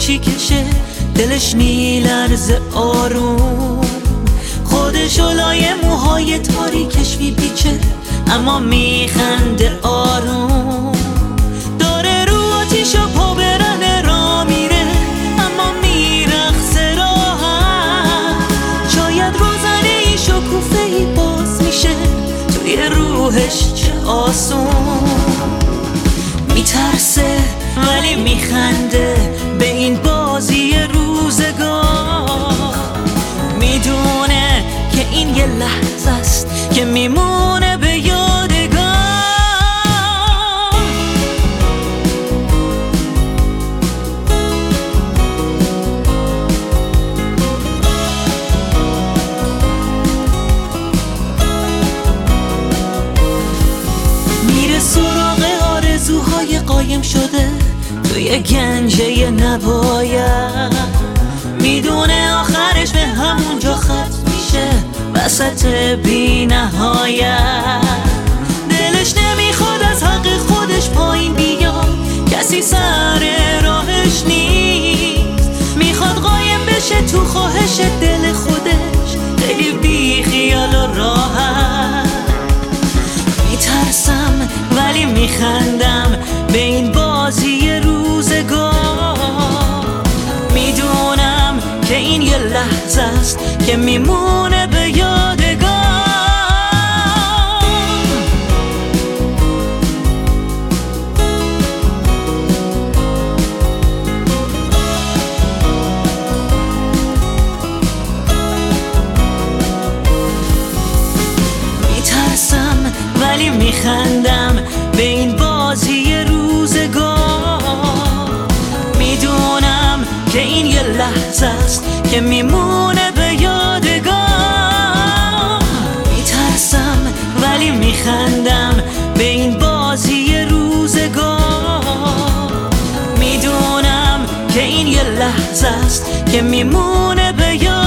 کوچی کشه، دلش میلرزه آروم، خودشو لای موهای تاریکش میپیچه اما میخنده آروم. داره رو آتیشو پا برهنه را میره اما میرقصه راحت. شاید روزنه ای شکوفه ای باز میشه توی روحش، چه آسون. میترسه ولی میخنده به این بازی روزگار. میدونه که این یه لحظه است که میمونه به یادگار. میره سراغ آرزوهای قایم شده توی گنجه نباید. میدونه آخرش به همونجا ختم میشه، وسط بی نهایت. دلش نمیخواد از حق خودش پایین بیاد، کسی سر راهش نیست. میخواد قایم بشه تو خواهش دل خودش، خیلی بی خیال و راحت. میترسم ولی میخندم به این بازی روزگار. میدونم که این یه لحظه است که میمونه به یادگار. میترسم ولی میخندم به این بازی روزگار. میدونم که این یه لحظه است که میمونه به یادگار. میترسم ولی میخندم به این بازی روزگار. میدونم که این یه لحظه است که میمونه به یادگار.